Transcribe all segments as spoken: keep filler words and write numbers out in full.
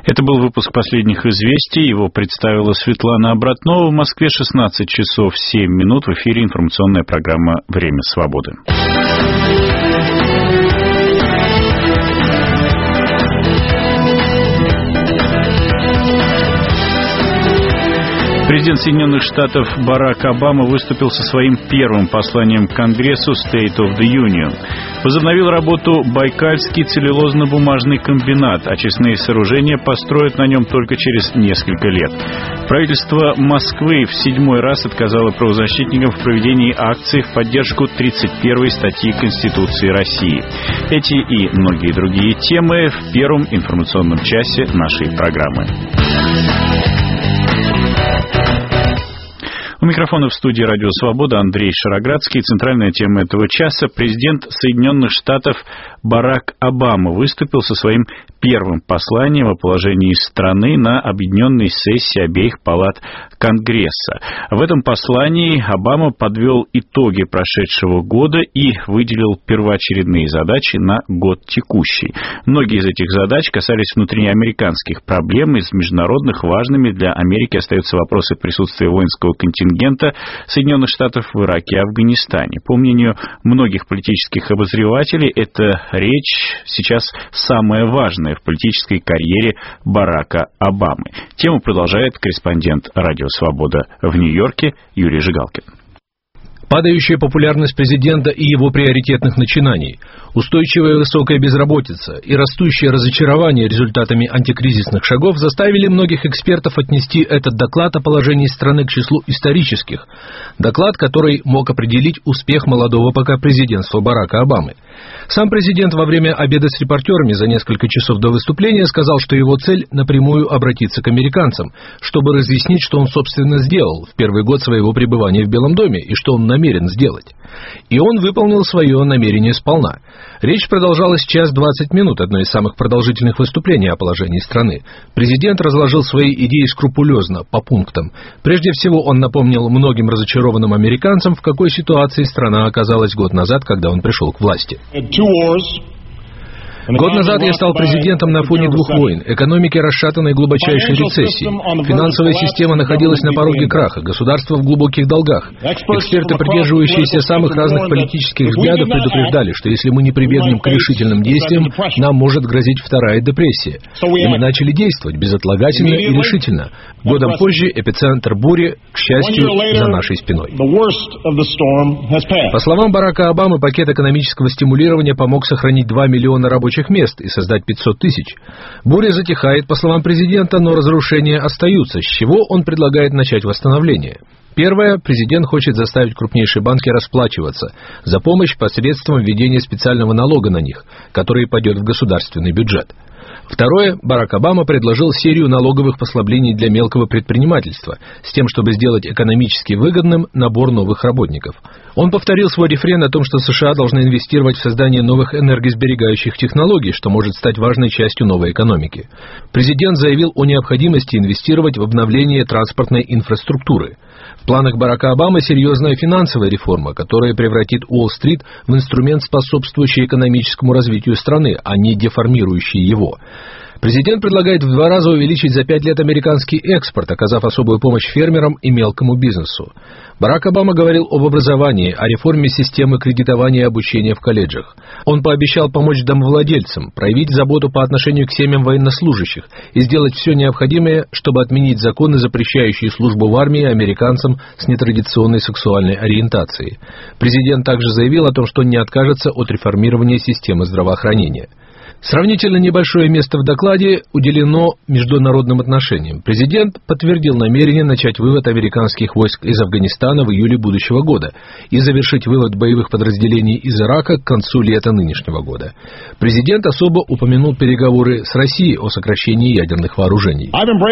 Это был выпуск последних известий. Его представила Светлана Обратнова. В Москве шестнадцать часов семь минут. В эфире информационная программа «Время свободы». Президент Соединенных Штатов Барак Обама выступил со своим первым посланием к Конгрессу State of the Union. Возобновил работу Байкальский целлюлозно-бумажный комбинат. Очистные сооружения построят на нем только через несколько лет. Правительство Москвы в седьмой раз отказало правозащитникам в проведении акции в поддержку тридцать первой статьи Конституции России. Эти и многие другие темы в первом информационном часе нашей программы. У микрофона в студии «Радио Свобода» Андрей Шароградский. Центральная тема этого часа. Президент Соединенных Штатов Барак Обама выступил со своим первым посланием о положении страны на объединенной сессии обеих палат Конгресса. В этом послании Обама подвел итоги прошедшего года и выделил первоочередные задачи на год текущий. Многие из этих задач касались внутриамериканских проблем. Из международных важными для Америки остаются вопросы присутствия воинского контингента Соединенных Штатов в Ираке и Афганистане. По мнению многих политических обозревателей, эта речь сейчас самая важная в политической карьере Барака Обамы. Тему продолжает корреспондент «Радио Свобода» в Нью-Йорке Юрий Жигалкин. Падающая популярность президента и его приоритетных начинаний, устойчивая высокая безработица и растущее разочарование результатами антикризисных шагов заставили многих экспертов отнести этот доклад о положении страны к числу исторических. Доклад, который мог определить успех молодого пока президентства Барака Обамы. Сам президент во время обеда с репортерами за несколько часов до выступления сказал, что его цель напрямую обратиться к американцам, чтобы разъяснить, что он, собственно, сделал в первый год своего пребывания в Белом доме и что он намерен сделать. И он выполнил свое намерение сполна. Речь продолжалась час двадцать минут, одно из самых продолжительных выступлений о положении страны. Президент разложил свои идеи скрупулезно, по пунктам. Прежде всего, он напомнил многим разочарованным американцам, в какой ситуации страна оказалась год назад, когда он пришел к власти. Год назад я стал президентом на фоне двух войн, экономики расшатанной глубочайшей рецессии. Финансовая система находилась на пороге краха, государство в глубоких долгах. Эксперты, придерживающиеся самых разных политических взглядов, предупреждали, что если мы не прибегнем к решительным действиям, нам может грозить вторая депрессия. И мы начали действовать безотлагательно и решительно. Годом позже эпицентр бури, к счастью, за нашей спиной. По словам Барака Обамы, пакет экономического стимулирования помог сохранить два миллиона рабочих мест и создать пятьсот тысяч. Буря затихает, по словам президента, но разрушения остаются, с чего он предлагает начать восстановление. Первое. Президент хочет заставить крупнейшие банки расплачиваться за помощь посредством введения специального налога на них, который пойдет в государственный бюджет. Второе. Барак Обама предложил серию налоговых послаблений для мелкого предпринимательства, с тем, чтобы сделать экономически выгодным набор новых работников. Он повторил свой рефрен о том, что США должны инвестировать в создание новых энергосберегающих технологий, что может стать важной частью новой экономики. Президент заявил о необходимости инвестировать в обновление транспортной инфраструктуры. В планах Барака Обамы серьезная финансовая реформа, которая превратит Уолл-стрит в инструмент, способствующий экономическому развитию страны, а не деформирующий его. Президент предлагает в два раза увеличить за пять лет американский экспорт, оказав особую помощь фермерам и мелкому бизнесу. Барак Обама говорил об образовании, о реформе системы кредитования и обучения в колледжах. Он пообещал помочь домовладельцам, проявить заботу по отношению к семьям военнослужащих и сделать все необходимое, чтобы отменить законы, запрещающие службу в армии американцам с нетрадиционной сексуальной ориентацией. Президент также заявил о том, что не откажется от реформирования системы здравоохранения. Сравнительно небольшое место в докладе уделено международным отношениям. Президент подтвердил намерение начать вывод американских войск из Афганистана в июле будущего года и завершить вывод боевых подразделений из Ирака к концу лета нынешнего года. Президент особо упомянул переговоры с Россией о сокращении ядерных вооружений.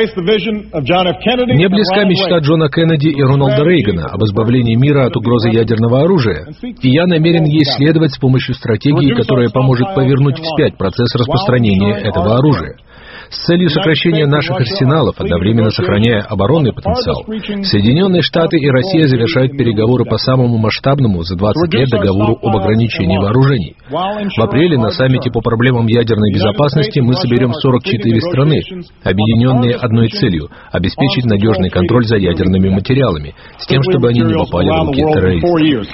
Мне близка мечта Джона Кеннеди и Рональда Рейгана об избавлении мира от угрозы ядерного оружия, и я намерен ей следовать с помощью стратегии, которая поможет повернуть вспять процесс распространения этого оружия. С целью сокращения наших арсеналов, одновременно сохраняя оборонный потенциал, Соединенные Штаты и Россия завершают переговоры по самому масштабному за двадцать лет договору об ограничении вооружений. В апреле на саммите по проблемам ядерной безопасности мы соберем сорок четыре страны, объединенные одной целью – обеспечить надежный контроль за ядерными материалами, с тем, чтобы они не попали в руки террористов.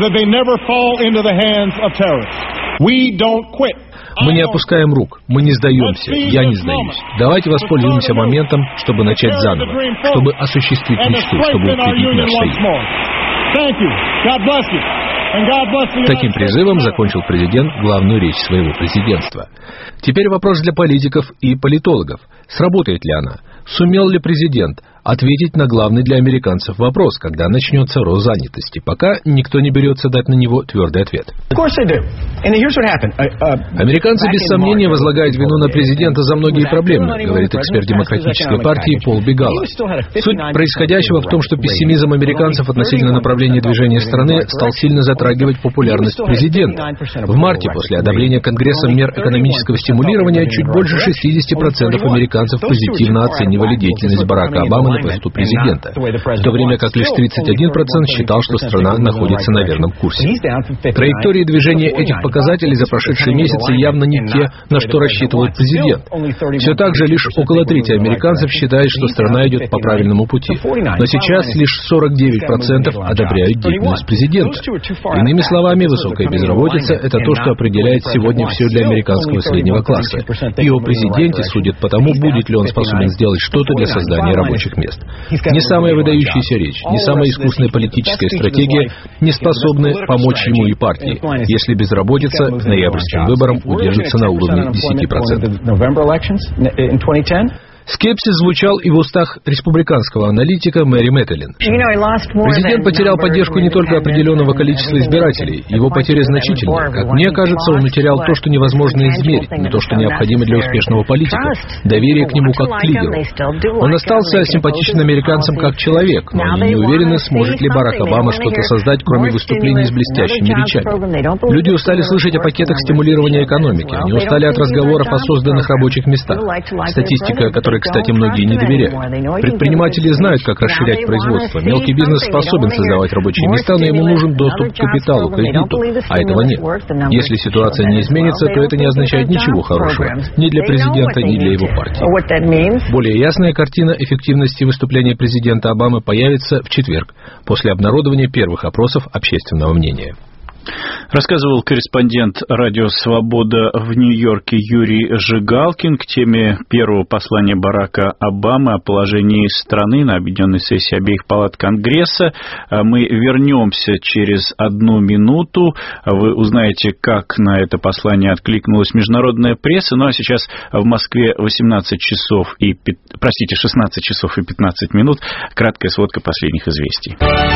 Мы не опускаем рук, мы не сдаемся, я не сдаюсь. Давайте воспользуемся моментом, чтобы начать заново, чтобы осуществить мечту, чтобы укрепить наш союз. Таким призывом закончил президент главную речь своего президентства. Теперь вопрос для политиков и политологов. Сработает ли она? Сумел ли президент ответить на главный для американцев вопрос, когда начнется рост занятости? Пока никто не берется дать на него твердый ответ. Американцы без сомнения возлагают вину на президента за многие проблемы, говорит эксперт демократической партии Пол Бегала. Суть происходящего в том, что пессимизм американцев относительно направления движения страны стал сильно затрагивать популярность президента. В марте, после одобрения Конгрессом мер экономического стимулирования, чуть больше шестьдесят процентов американцев позитивно оценивали деятельность Барака Обамы на посту президента, в то время как лишь тридцать один процент считал, что страна находится на верном курсе. Траектории движения этих показателей за прошедшие месяцы явно не те, на что рассчитывает президент. Все так же лишь около трети американцев считает, что страна идет по правильному пути. Но сейчас лишь сорок девять процентов одобряют деятельность президента. Иными словами, высокая безработица – это то, что определяет сегодня все для американского среднего класса. И о президенте судят по тому, будет ли он способен сделать что-то для создания рабочих мест. Не самая выдающаяся речь, не самая искусная политическая стратегия не способны помочь ему и партии, если безработица к ноябрьским выборам удержится на уровне десяти процентов. Скепсис звучал и в устах республиканского аналитика Мэри Мэттелин. Президент потерял поддержку не только определенного количества избирателей. Его потеря значительная. Как мне кажется, он утерял то, что невозможно измерить, не то, что необходимо для успешного политика. Доверие к нему как к лидеру. Он остался симпатичным американцам как человек, но они не уверены, сможет ли Барак Обама что-то создать, кроме выступлений с блестящими речами. Люди устали слышать о пакетах стимулирования экономики. Они устали от разговоров о созданных рабочих местах. Статистика, которой, кстати, многие не доверяют. Предприниматели знают, как расширять производство. Мелкий бизнес способен создавать рабочие места, но ему нужен доступ к капиталу, кредиту, а этого нет. Если ситуация не изменится, то это не означает ничего хорошего ни для президента, ни для его партии. Более ясная картина эффективности выступления президента Обамы появится в четверг, после обнародования первых опросов общественного мнения. Рассказывал корреспондент «Радио Свобода» в Нью-Йорке Юрий Жигалкин к теме первого послания Барака Обамы о положении страны на объединенной сессии обеих палат Конгресса. Мы вернемся через одну минуту. Вы узнаете, как на это послание откликнулась международная пресса. Ну а сейчас в Москве восемнадцать часов и, простите, шестнадцать часов и пятнадцать минут. Краткая сводка последних известий.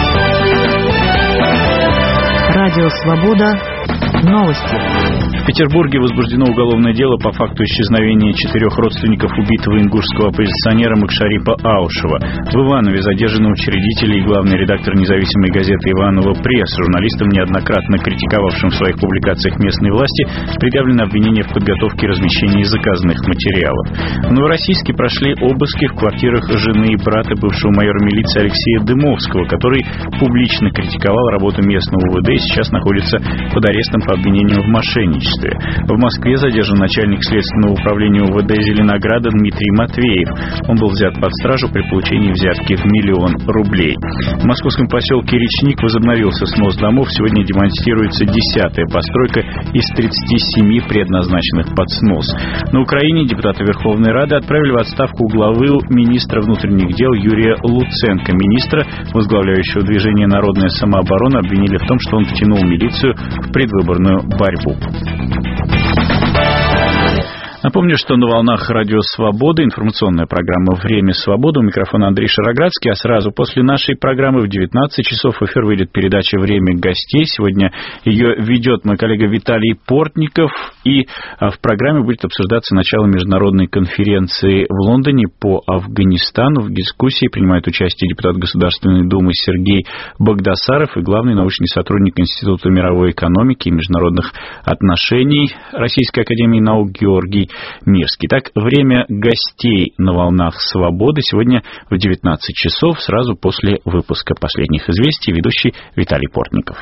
Радио «Свобода». Новости. В Петербурге возбуждено уголовное дело по факту исчезновения четырех родственников убитого ингушского оппозиционера Макшарипа Аушева. В Иванове задержаны учредитель и главный редактор независимой газеты «Иваново Пресс». Журналистам, неоднократно критиковавшим в своих публикациях местные власти, предъявлено обвинение в подготовке и размещении заказанных материалов. В Новороссийске прошли обыски в квартирах жены и брата бывшего майора милиции Алексея Дымовского, который публично критиковал работу местного УВД и сейчас находится под арестом по обвинению в мошенничестве. В Москве задержан начальник следственного управления УВД Зеленограда Дмитрий Матвеев. Он был взят под стражу при получении взятки в миллион рублей. В московском поселке Речник возобновился снос домов. Сегодня демонстируется десятая постройка из тридцати семи предназначенных под снос. На Украине депутаты Верховной Рады отправили в отставку главы министра внутренних дел Юрия Луценко. Министра, возглавляющего движение «Народная самооборона», обвинили в том, что он втянул милицию в предвыборную борьбу. Напомню, что на волнах Радио Свобода информационная программа «Время свободы». У микрофона Андрей Шароградский, а сразу после нашей программы в девятнадцать часов в эфир выйдет передача «Время гостей». Сегодня ее ведет мой коллега Виталий Портников, и в программе будет обсуждаться начало международной конференции в Лондоне по Афганистану. В дискуссии принимает участие депутат Государственной Думы Сергей Багдасаров и главный научный сотрудник Института мировой экономики и международных отношений Российской академии наук Георгий Мирский. Так, время гостей на «Волнах Свободы» сегодня в девятнадцать часов, сразу после выпуска последних известий, ведущий Виталий Портников.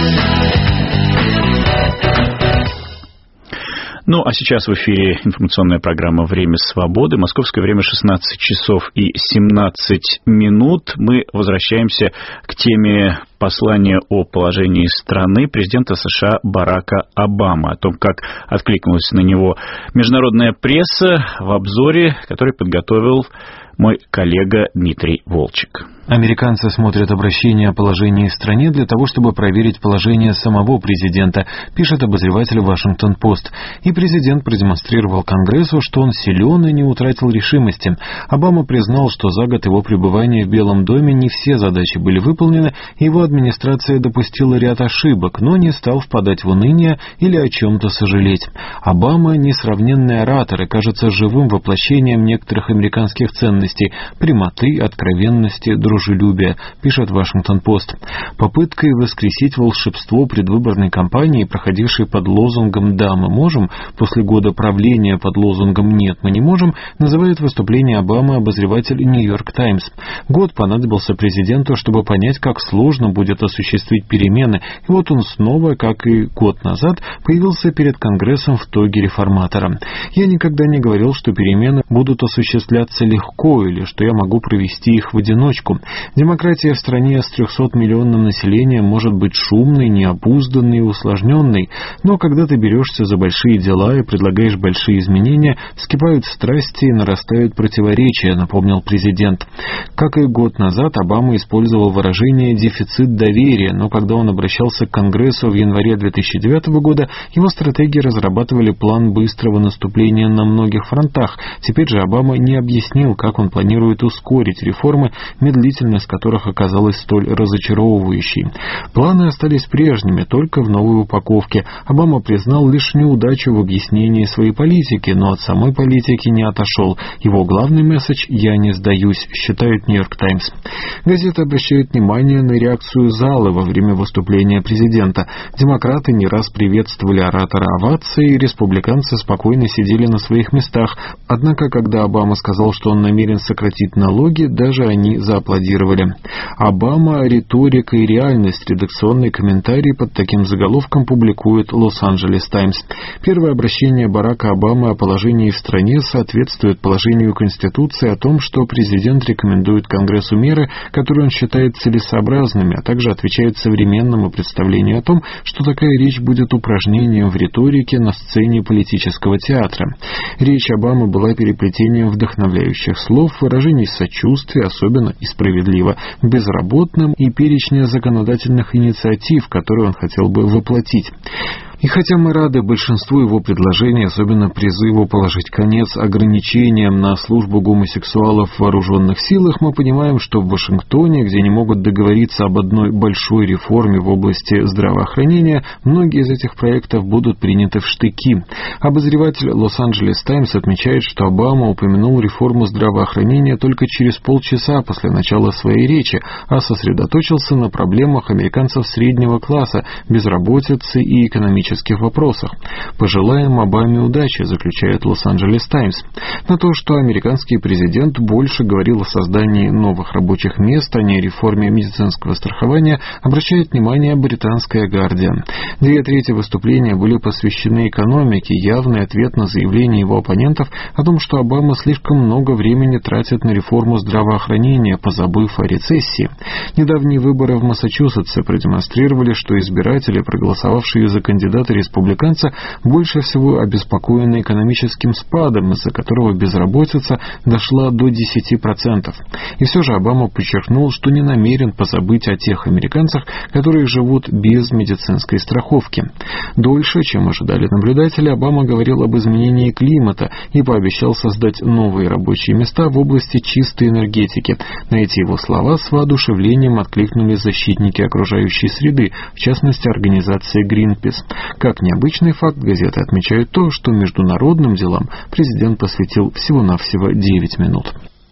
Ну, а сейчас в эфире информационная программа «Время свободы». Московское время шестнадцать часов и семнадцать минут. Мы возвращаемся к теме послания о положении страны президента США Барака Обамы, о том, как откликнулась на него международная пресса, в обзоре, который подготовил мой коллега Дмитрий Волчек. Американцы смотрят обращение о положении в стране для того, чтобы проверить положение самого президента, пишет обозреватель «Вашингтон-Пост». И президент продемонстрировал Конгрессу, что он силен и не утратил решимости. Обама признал, что за год его пребывания в Белом доме не все задачи были выполнены, и его администрация допустила ряд ошибок, но не стал впадать в уныние или о чем-то сожалеть. Обама — несравненный оратор и кажется живым воплощением некоторых американских ценностей – прямоты, откровенности, дружелюбия, пишет «Вашингтон-Пост». Попыткой воскресить волшебство предвыборной кампании, проходившей под лозунгом «Да, мы можем», после года правления под лозунгом «Нет, мы не можем», называет выступление Обамы обозреватель «Нью-Йорк Таймс». Год понадобился президенту, чтобы понять, как сложно будет осуществить перемены, и вот он снова, как и год назад, появился перед Конгрессом в тоге реформатора. «Я никогда не говорил, что перемены будут осуществляться легко или что я могу провести их в одиночку. Демократия в стране с трехсотмиллионным населением может быть шумной, необузданной и усложненной, но когда ты берешься за большие дела и предлагаешь большие изменения, вскипают страсти и нарастают противоречия», напомнил президент. Как и год назад, Обама использовал выражение «дефицит доверия», но когда он обращался к Конгрессу в январе две тысячи девятого года, его стратеги разрабатывали план быстрого наступления на многих фронтах. Теперь же Обама не объяснил, как он планирует ускорить реформы, медлительность которых оказалась столь разочаровывающей. Планы остались прежними, только в новой упаковке. Обама признал лишь неудачу в объяснении своей политики, но от самой политики не отошел. Его главный месседж «Я не сдаюсь», считает «Нью-Йорк Таймс». Газета обращает внимание на реакцию зала во время выступления президента. Демократы не раз приветствовали оратора овацией, и республиканцы спокойно сидели на своих местах. Однако, когда Обама сказал, что он намерен сократить налоги, даже они зааплодировали. «Обама. Риторика и реальность». Редакционный комментарий под таким заголовком публикует «Лос-Анджелес Таймс». Первое обращение Барака Обамы о положении в стране соответствует положению Конституции о том, что президент рекомендует Конгрессу меры, которые он считает целесообразными, а также отвечает современному представлению о том, что такая речь будет упражнением в риторике на сцене политического театра. Речь Обамы была переплетением вдохновляющих слов, выражений сочувствия, особенно и справедливо, безработным и перечня законодательных инициатив, которые он хотел бы воплотить. И хотя мы рады большинству его предложений, особенно призыву положить конец ограничениям на службу гомосексуалов в вооруженных силах, мы понимаем, что в Вашингтоне, где не могут договориться об одной большой реформе в области здравоохранения, многие из этих проектов будут приняты в штыки. Обозреватель «Лос-Анджелес Таймс» отмечает, что Обама упомянул реформу здравоохранения только через полчаса после начала своей речи, а сосредоточился на проблемах американцев среднего класса, безработицы и экономической вопросах. «Пожелаем Обаме удачи», заключает «Лос-Анджелес Таймс». На то, что американский президент больше говорил о создании новых рабочих мест, а не о реформе медицинского страхования, обращает внимание британская «Гардиан». Две трети выступления были посвящены экономике, явный ответ на заявление его оппонентов о том, что Обама слишком много времени тратит на реформу здравоохранения, позабыв о рецессии. Недавние выборы в Массачусетсе продемонстрировали, что избиратели, проголосовавшие за кандидата республиканца, больше всего обеспокоены экономическим спадом, из-за которого безработица дошла до десяти процентов. И все же Обама подчеркнул, что не намерен позабыть о тех американцах, которые живут без медицинской страховки. Дольше, чем ожидали наблюдатели, Обама говорил об изменении климата и пообещал создать новые рабочие места в области чистой энергетики. На эти его слова с воодушевлением откликнулись защитники окружающей среды, в частности, организация Greenpeace. Как необычный факт, газеты отмечают то, что международным делам президент посвятил всего-навсего девять минут.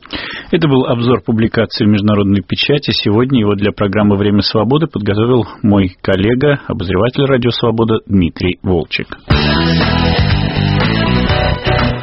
Это был обзор публикации в международной печати. Сегодня его для программы «Время свободы» подготовил мой коллега, обозреватель «Радио Свобода» Дмитрий Волчек.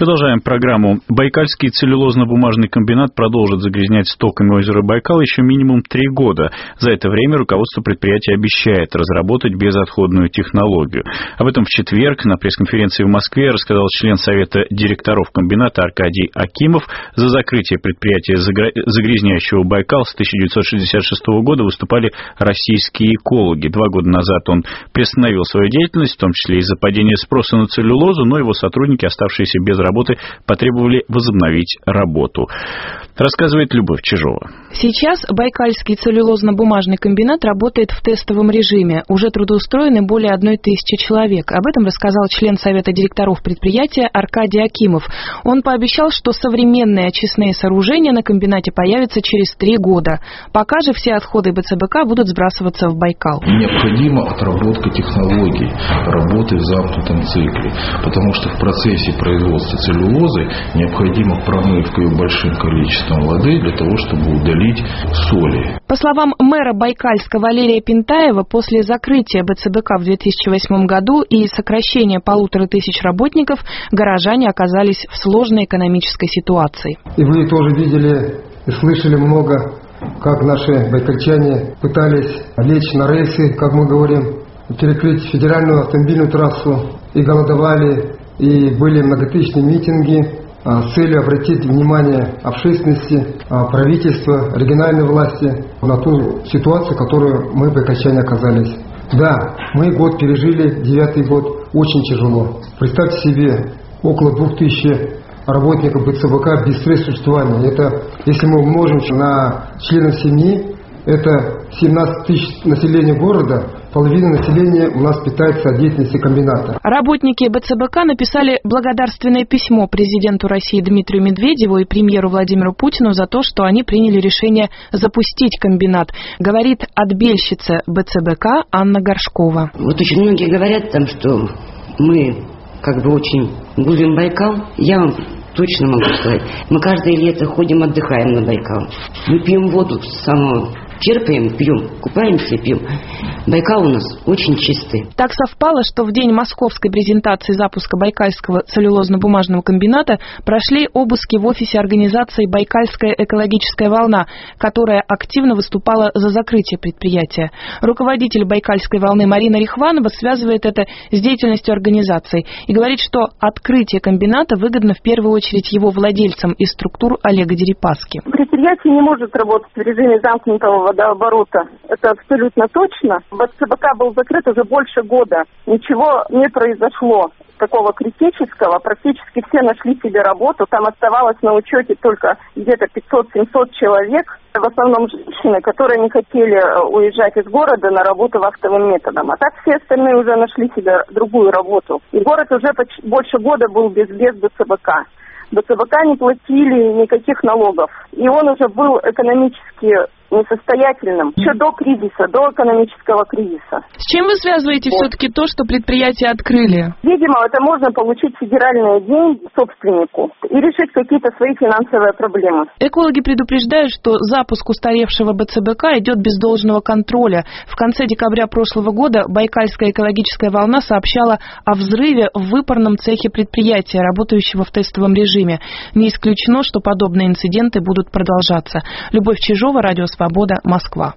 Продолжаем программу. Байкальский целлюлозно-бумажный комбинат продолжит загрязнять стоками озера Байкал еще минимум три года. За это время руководство предприятия обещает разработать безотходную технологию. Об этом в четверг на пресс-конференции в Москве рассказал член Совета директоров комбината Аркадий Акимов. За закрытие предприятия, загрязняющего Байкал, с тысяча девятьсот шестьдесят шестого года выступали российские экологи. Два года назад он приостановил свою деятельность, в том числе из-за падения спроса на целлюлозу, но его сотрудники, оставшиеся без работы, потребовали возобновить работу. Рассказывает Любовь Чижова. Сейчас Байкальский целлюлозно-бумажный комбинат работает в тестовом режиме. Уже трудоустроены более одной тысячи человек. Об этом рассказал член Совета директоров предприятия Аркадий Акимов. Он пообещал, что современные очистные сооружения на комбинате появятся через три года. Пока же все отходы БЦБК будут сбрасываться в Байкал. Необходима отработка технологий работы в замкнутом цикле, потому что в процессе производства целлюлозы необходима промывка ее большим количеством воды для того, чтобы удалить соли. По словам мэра Байкальска Валерия Пентаева, после закрытия БЦБК в две тысячи восьмом году и сокращения полутора тысяч работников, горожане оказались в сложной экономической ситуации. И вы тоже видели и слышали много, как наши байкальчане пытались лечь на рельсы, как мы говорим, перекрыть федеральную автомобильную трассу, и голодовали, и были многотысячные митинги с целью обратить внимание общественности, правительства, региональной власти на ту ситуацию, в которой мы, байкальчане, оказались. Да, мы год пережили, девятый год, очень тяжело. Представьте себе, около двух тысяч работников БЦБК без средств существования. Это, если мы умножим на членов семьи, это семнадцать тысяч населения города, половина населения у нас питается от деятельности комбината. Работники БЦБК написали благодарственное письмо президенту России Дмитрию Медведеву и премьеру Владимиру Путину за то, что они приняли решение запустить комбинат, говорит отбельщица БЦБК Анна Горшкова. Вот очень многие говорят там, что мы как бы очень губим Байкал. Я вам точно могу сказать, мы каждое лето ходим, отдыхаем на Байкал. Мы пьем воду с самого... Черпаем, пьем, купаемся, пьем. Байкал у нас очень чистый. Так совпало, что в день московской презентации запуска Байкальского целлюлозно-бумажного комбината прошли обыски в офисе организации «Байкальская экологическая волна», которая активно выступала за закрытие предприятия. Руководитель «Байкальской волны» Марина Рихванова связывает это с деятельностью организации и говорит, что открытие комбината выгодно в первую очередь его владельцам из структур Олега Дерипаски. Предприятие не может работать в режиме замкнутого водооборота. Это абсолютно точно. БЦБК был закрыт уже больше года. Ничего не произошло такого критического. Практически все нашли себе работу. Там оставалось на учете только где-то пятьсот-семьсот человек. В основном женщины, которые не хотели уезжать из города на работу вахтовым методом. А так все остальные уже нашли себе другую работу. И город уже больше года был без, без БЦБК. БЦБК не платили никаких налогов. И он уже был экономически несостоятельным еще до кризиса, до экономического кризиса. С чем вы связываете вот. все-таки то, что предприятие открыли? Видимо, это можно получить федеральные деньги собственнику и решить какие-то свои финансовые проблемы. Экологи предупреждают, что запуск устаревшего БЦБК идет без должного контроля. В конце декабря прошлого года Байкальская экологическая волна сообщала о взрыве в выпарном цехе предприятия, работающего в тестовом режиме. Не исключено, что подобные инциденты будут продолжаться. Любовь Чижова, Радио Свобода, Москва.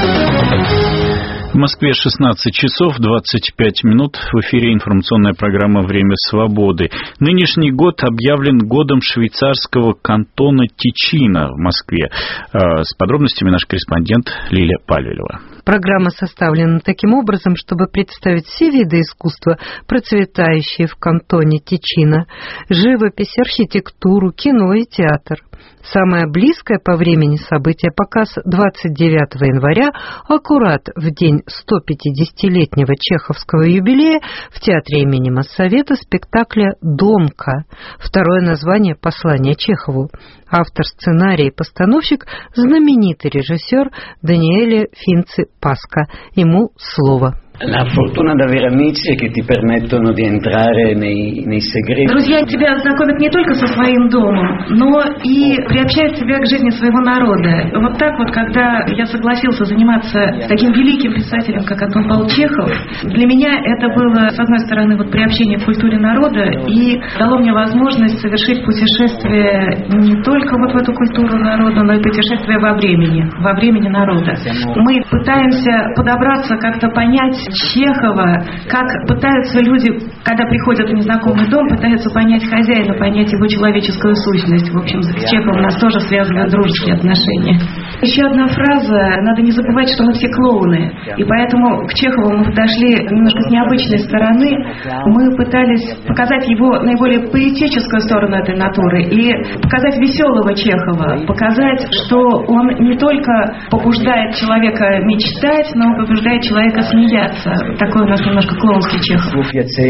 В Москве шестнадцать часов двадцать пять минут. В эфире информационная программа «Время свободы». Нынешний год объявлен годом швейцарского кантона Тичино в Москве. С подробностями наш корреспондент Лилия Павелева. Программа составлена таким образом, чтобы представить все виды искусства, процветающие в кантоне Тичино: живопись, архитектуру, кино и театр. Самое близкое по времени событие — показ двадцать девятого января, аккурат в день сто пятидесятилетнего чеховского юбилея, в театре имени Моссовета спектакля «Домка». Второе название — «Послание Чехову». Автор сценария и постановщик — знаменитый режиссер Даниэле Финци Паска. Ему слово. Друзья тебя знакомят не только со своим домом, но и приобщают тебя к жизни своего народа. Вот так вот, когда я согласился заниматься таким великим писателем, как Антон Павлович Чехов, для меня это было, с одной стороны, вот приобщение к культуре народа и дало мне возможность совершить путешествие не только вот в эту культуру народа, но и путешествие во времени, во времени народа. Мы пытаемся подобраться, как-то понять Чехова, как пытаются люди, когда приходят в незнакомый дом, пытаются понять хозяина, понять его человеческую сущность. В общем, с Чеховым нас тоже связывают дружеские отношения. Еще одна фраза. Надо не забывать, что мы все клоуны. И поэтому к Чехову мы подошли немножко с необычной стороны. Мы пытались показать его наиболее поэтическую сторону этой натуры и показать веселого Чехова, показать, что он не только побуждает человека мечтать, но побуждает человека смеяться. Такой у нас немножко клоунский Чехов.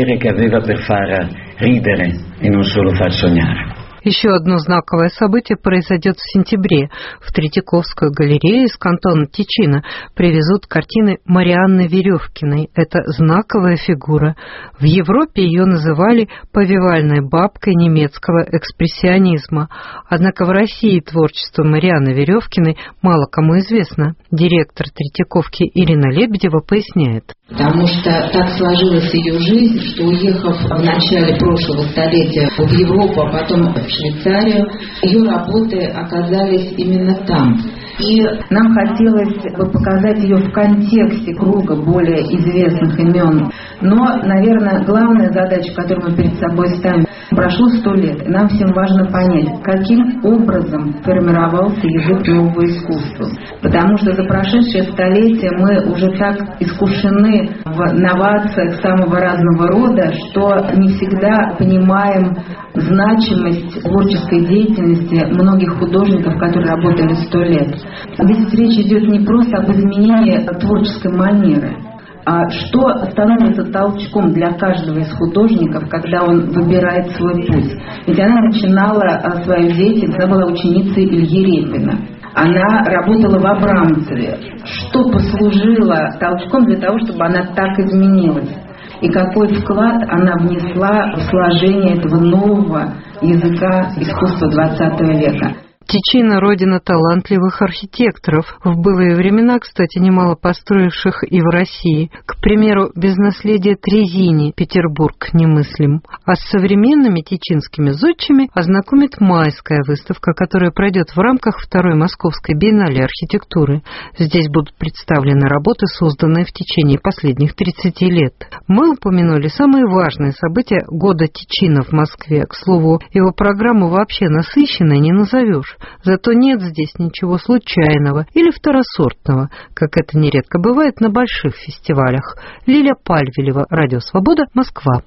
Еще одно знаковое событие произойдет в сентябре. В Третьяковскую галерею из кантона Тичино привезут картины Марианны Веревкиной. Это знаковая фигура. В Европе ее называли повивальной бабкой немецкого экспрессионизма. Однако в России творчество Марианны Веревкиной мало кому известно. Директор Третьяковки Ирина Лебедева поясняет. Потому что так сложилась ее жизнь, что, уехав в начале прошлого столетия в Европу, а потом в Швейцарию, ее работы оказались именно там. И нам хотелось бы показать ее в контексте круга более известных имен. Но, наверное, главная задача, которую мы перед собой ставим, прошло сто лет, и нам всем важно понять, каким образом формировался язык нового искусства. Потому что за прошедшее столетие мы уже так искушены в новациях самого разного рода, что не всегда понимаем значимость творческой деятельности многих художников, которые работали сто лет. Здесь речь идет не просто об изменении творческой манеры, а что становится толчком для каждого из художников, когда он выбирает свой путь. Ведь она начинала свою деятельность, она была ученицей Ильи Репина. Она работала в Абрамцеве. Что послужило толчком для того, чтобы она так изменилась? И какой вклад она внесла в сложение этого нового языка искусства двадцатого века? Тичино – родина талантливых архитекторов, в былые времена, кстати, немало построивших и в России. К примеру, без наследия Трезини Петербург немыслим. А с современными тичинскими зодчими ознакомит майская выставка, которая пройдет в рамках второй Московской биеннале архитектуры. Здесь будут представлены работы, созданные в течение последних тридцати лет. Мы упомянули самые важные события года Тичино в Москве. К слову, его программу вообще насыщенной не назовешь. Зато нет здесь ничего случайного или второсортного, как это нередко бывает на больших фестивалях. Лиля Пальвелева, Радио Свобода, Москва.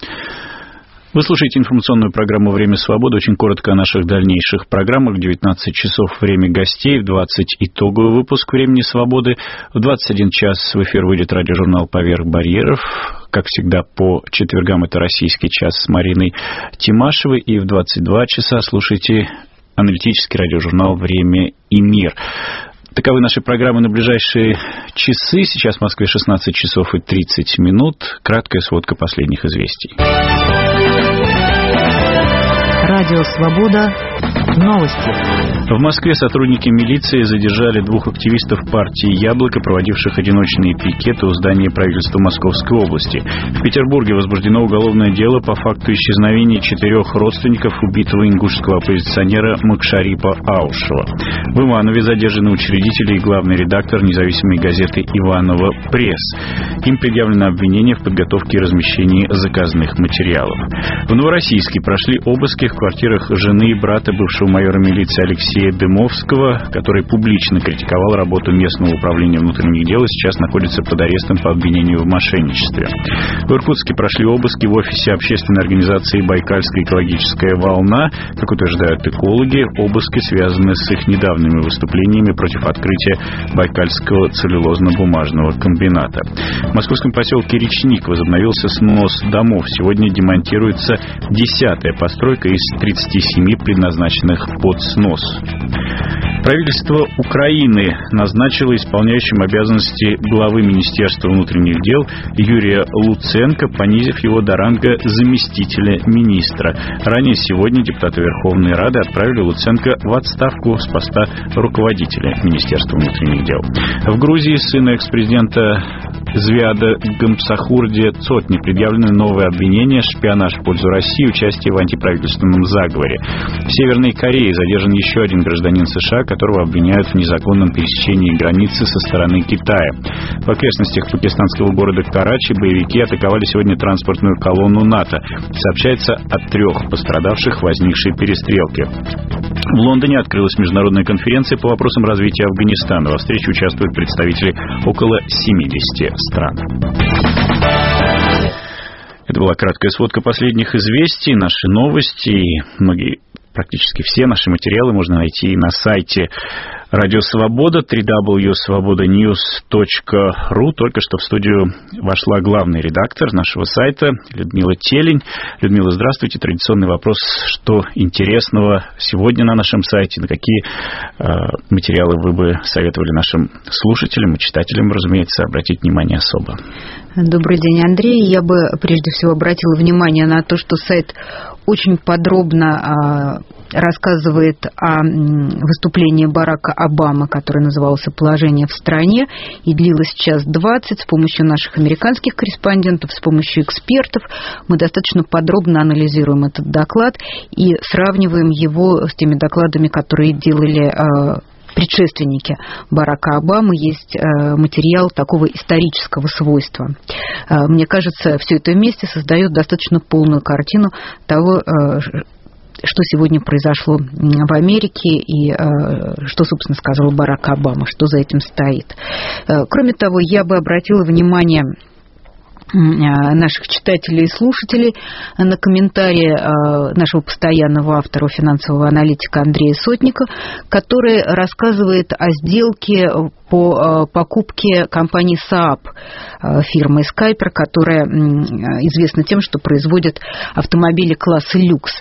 Вы слушаете информационную программу «Время свободы». Очень коротко о наших дальнейших программах. В девятнадцать часов время гостей, в двадцать итоговый выпуск «Времени свободы». В двадцать один час в эфир выйдет радиожурнал «Поверх барьеров». Как всегда, по четвергам это «Российский час» с Мариной Тимашевой. И в двадцать два часа слушайте аналитический радиожурнал «Время и мир». Таковы наши программы на ближайшие часы. Сейчас в Москве шестнадцать часов и тридцать минут. Краткая сводка последних известий. Радио «Свобода». Новости. В Москве сотрудники милиции задержали двух активистов партии «Яблоко», проводивших одиночные пикеты у здания правительства Московской области. В Петербурге возбуждено уголовное дело по факту исчезновения четырех родственников убитого ингушского оппозиционера Макшарипа Аушева. В Иванове задержаны учредители и главный редактор независимой газеты «Иваново Пресс». Им предъявлено обвинение в подготовке и размещении заказных материалов. В Новороссийске прошли обыски в квартирах жены и брата бывшего майора милиции Алексея Дымовского, который публично критиковал работу местного управления внутренних дел и сейчас находится под арестом по обвинению в мошенничестве. В Иркутске прошли обыски в офисе общественной организации «Байкальская экологическая волна». Как утверждают экологи, обыски связаны с их недавними выступлениями против открытия Байкальского целлюлозно-бумажного комбината. В московском поселке Речник возобновился снос домов. Сегодня демонтируется десятая постройка из тридцати семи, предназначенных под снос. Правительство Украины назначило исполняющим обязанности главы Министерства внутренних дел Юрия Луценко, понизив его до ранга заместителя министра. Ранее сегодня депутаты Верховной Рады отправили Луценко в отставку с поста руководителя Министерства внутренних дел. В Грузии сыну экс-президента Звиада Гамсахурди Цотни предъявлены новые обвинения: шпионаж в пользу России, участие в антиправительственном заговоре. В Северной Корее задержан еще один гражданин США, которого обвиняют в незаконном пересечении границы со стороны Китая. В окрестностях пакистанского города Карачи боевики атаковали сегодня транспортную колонну НАТО. Сообщается о трех пострадавших в возникшей перестрелке. В Лондоне открылась международная конференция по вопросам развития Афганистана. Во встрече участвуют представители около семидесяти стран. Это была краткая сводка последних известий, наши новости и многие, практически все наши материалы можно найти на сайте Радио Свобода, дабл ю дабл ю дабл ю точка свобода ньюс точка ру. Только что в студию вошла главный редактор нашего сайта Людмила Телень. Людмила, здравствуйте. Традиционный вопрос: что интересного сегодня на нашем сайте, на какие э, материалы вы бы советовали нашим слушателям и читателям, разумеется, обратить внимание особо? Добрый день, Андрей. Я бы прежде всего обратила внимание на то, что сайт очень подробно э, рассказывает о выступлении Барака Обамы, которое называлось «Положение в стране», и длилось час двадцать. С помощью наших американских корреспондентов, с помощью экспертов мы достаточно подробно анализируем этот доклад и сравниваем его с теми докладами, которые делали э, предшественники Барака Обамы. Есть э, материал такого исторического свойства. Э, мне кажется, все это вместе создает достаточно полную картину того, э, что сегодня произошло в Америке и э, что, собственно, сказал Барак Обама, что за этим стоит. Э, кроме того, я бы обратила внимание наших читателей и слушателей на комментарии нашего постоянного автора, финансового аналитика Андрея Сотника, который рассказывает о сделке по покупке компании Saab, фирмы Skyper, которая известна тем, что производит автомобили класса люкс.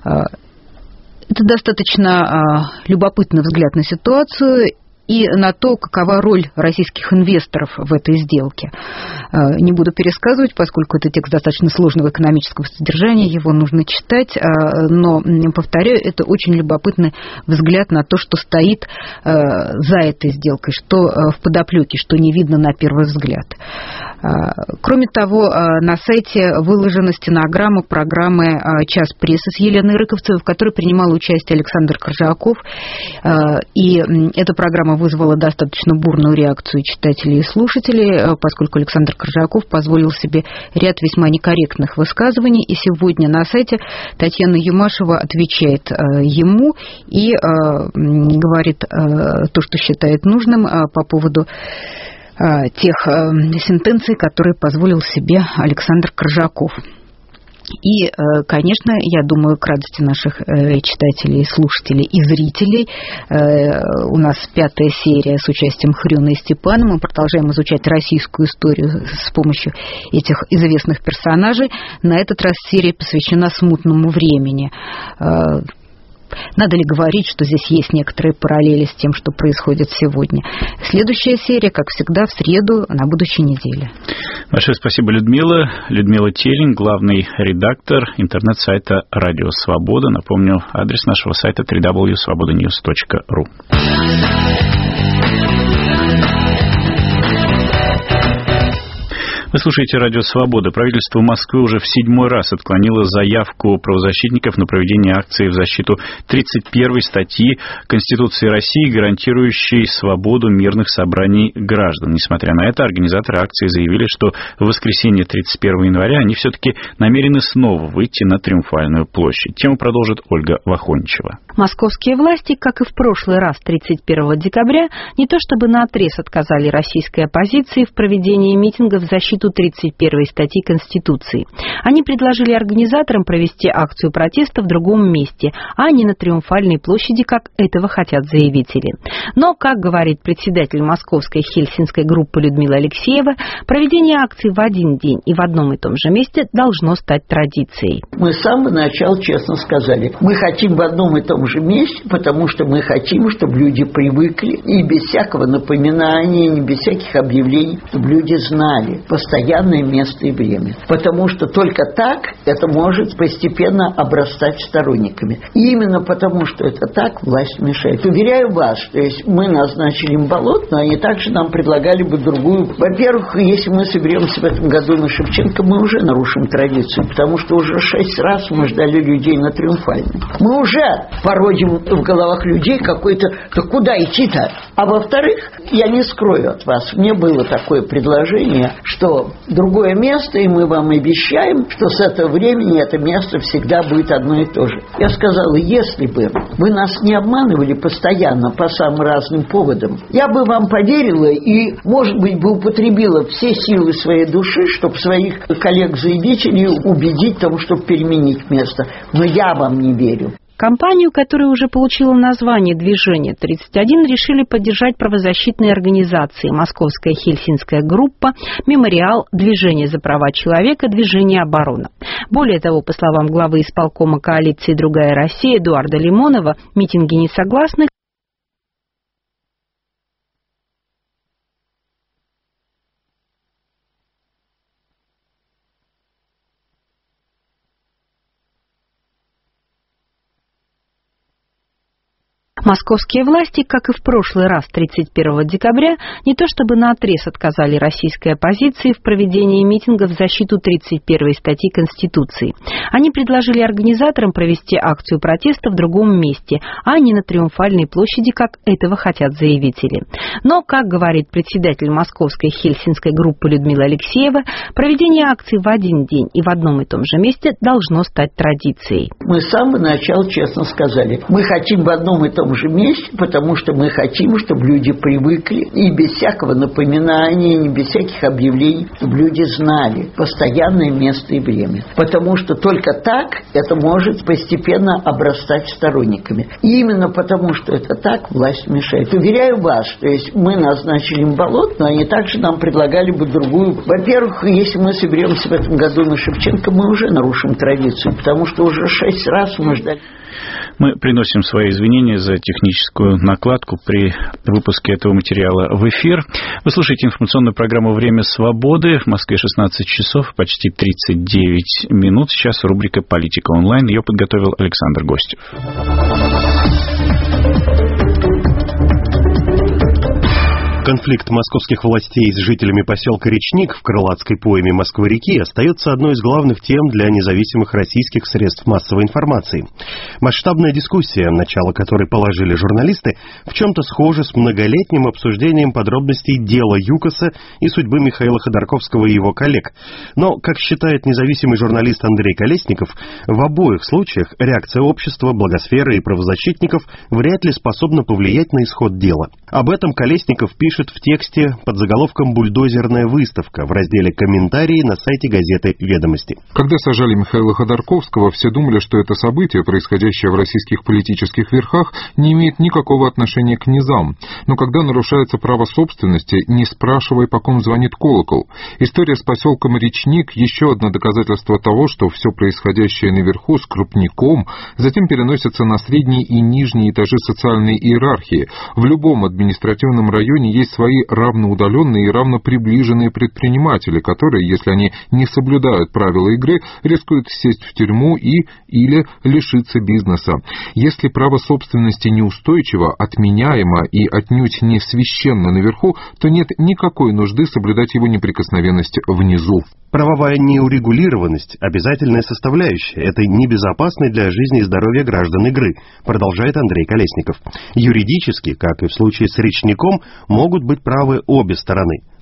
Это достаточно любопытный взгляд на ситуацию и на то, какова роль российских инвесторов в этой сделке. Не буду пересказывать, поскольку это текст достаточно сложного экономического содержания, его нужно читать, но, повторяю, это очень любопытный взгляд на то, что стоит за этой сделкой, что в подоплеке, что не видно на первый взгляд. Кроме того, на сайте выложена стенограмма программы «Час прессы» с Еленой Рыковцевой, в которой принимал участие Александр Коржаков, и эта программа вызвала достаточно бурную реакцию читателей и слушателей, поскольку Александр Коржаков позволил себе ряд весьма некорректных высказываний, и сегодня на сайте Татьяна Юмашева отвечает ему и говорит то, что считает нужным по поводу тех сентенций, которые позволил себе Александр Коржаков. И, конечно, я думаю, к радости наших читателей, слушателей и зрителей, у нас пятая серия с участием Хрюна и Степана. Мы продолжаем изучать российскую историю с помощью этих известных персонажей. На этот раз серия посвящена смутному времени. Надо ли говорить, что здесь есть некоторые параллели с тем, что происходит сегодня? Следующая серия, как всегда, в среду на будущей неделе. Большое спасибо, Людмила. Людмила Телень, главный редактор интернет-сайта Радио Свобода. Напомню, адрес нашего сайта дабл ю дабл ю дабл ю точка свобода ньюс точка ру. Вы слушаете Радио Свобода. Правительство Москвы уже в седьмой раз отклонило заявку правозащитников на проведение акции в защиту тридцать первой статьи Конституции России, гарантирующей свободу мирных собраний граждан. Несмотря на это, организаторы акции заявили, что в воскресенье тридцать первого января они все-таки намерены снова выйти на Триумфальную площадь. Тему продолжит Ольга Вахончева. Московские власти, как и в прошлый раз, тридцать первого декабря, не то чтобы наотрез отказали российской оппозиции в проведении митингов в защиту защиту тридцать первой статьи Конституции. Они предложили организаторам провести акцию протеста в другом месте, а не на Триумфальной площади, как этого хотят заявители. Но, как говорит председатель Московской хельсинской группы Людмила Алексеева, проведение акции в один день и в одном и том же месте должно стать традицией. Мы с самого начала честно сказали, мы хотим в одном и том же месте, потому что мы хотим, чтобы люди привыкли и без всякого напоминания, не без всяких объявлений, чтобы люди знали постоянное место и время. Потому что только так это может постепенно обрастать сторонниками. И именно потому, что это так, власть мешает. Уверяю вас, что если мы назначили им болот, но они также нам предлагали бы другую. Во-первых, если мы соберемся в этом году на Шевченко, мы уже нарушим традицию, потому что уже шесть раз мы ждали людей на Триумфальной. Мы уже породим в головах людей какой-то, да куда идти-то? А во-вторых, я не скрою от вас, мне было такое предложение, что другое место, и мы вам обещаем, что с этого времени это место всегда будет одно и то же. Я сказала, если бы вы нас не обманывали постоянно по самым разным поводам, я бы вам поверила и, может быть, бы употребила все силы своей души, чтобы своих коллег-заявителей убедить в том, чтобы переменить место. Но я вам не верю. Компанию, которая уже получила название «Движение тридцать один», решили поддержать правозащитные организации «Московская хельсинская группа», «Мемориал», «Движение за права человека», «Движение оборона». Более того, по словам главы исполкома коалиции «Другая Россия» Эдуарда Лимонова, митинги несогласных Московские власти, как и в прошлый раз, тридцать первого декабря, не то чтобы наотрез отказали российской оппозиции в проведении митингов в защиту тридцать первой статьи Конституции. Они предложили организаторам провести акцию протеста в другом месте, а не на Триумфальной площади, как этого хотят заявители. Но, как говорит председатель Московской хельсинской группы Людмила Алексеева, проведение акции в один день и в одном и том же месте должно стать традицией. Мы с самого начала честно сказали, мы хотим в одном и том же месте, потому что мы хотим, чтобы люди привыкли и без всякого напоминания, не без всяких объявлений, чтобы люди знали постоянное место и время. Потому что только так это может постепенно обрастать сторонниками. И именно потому, что это так, власть мешает. Уверяю вас, что если мы назначили им болот, но они также нам предлагали бы другую. Во-первых, если мы соберемся в этом году на Шевченко, мы уже нарушим традицию, потому что уже шесть раз мы ждали. Мы приносим свои извинения за техническую накладку при выпуске этого материала в эфир. Вы слушаете информационную программу «Время свободы». В Москве шестнадцать часов, почти тридцать девять минут. Сейчас рубрика «Политика онлайн». Ее подготовил Александр Гостев. Конфликт московских властей с жителями поселка Речник в Крылатской пойме Москвы-реки остается одной из главных тем для независимых российских средств массовой информации. Масштабная дискуссия, начало которой положили журналисты, в чем-то схожа с многолетним обсуждением подробностей дела ЮКОСа и судьбы Михаила Ходорковского и его коллег. Но, как считает независимый журналист Андрей Колесников, в обоих случаях реакция общества, благосферы и правозащитников вряд ли способна повлиять на исход дела. Об этом Колесников пишет в тексте под заголовком «Бульдозерная выставка» в разделе «Комментарии» на сайте газеты «Ведомости». Когда сажали Михаила Ходорковского, все думали, что это событие, происходящее в российских политических верхах, не имеет никакого отношения к низам. Но когда нарушается право собственности, не спрашивай, по ком звонит колокол. История с поселком Речник – еще одно доказательство того, что все происходящее наверху с крупником затем переносится на средние и нижние этажи социальной иерархии. В любом административном районе есть свои равноудаленные и равноприближенные предприниматели, которые, если они не соблюдают правила игры, рискуют сесть в тюрьму и или лишиться бизнеса. Если право собственности неустойчиво, отменяемо и отнюдь не священно наверху, то нет никакой нужды соблюдать его неприкосновенность внизу. Правовая неурегулированность – обязательная составляющая этой небезопасной для жизни и здоровья граждан игры, продолжает Андрей Колесников. Юридически, как и в случае с Речником, могут быть правы обе стороны.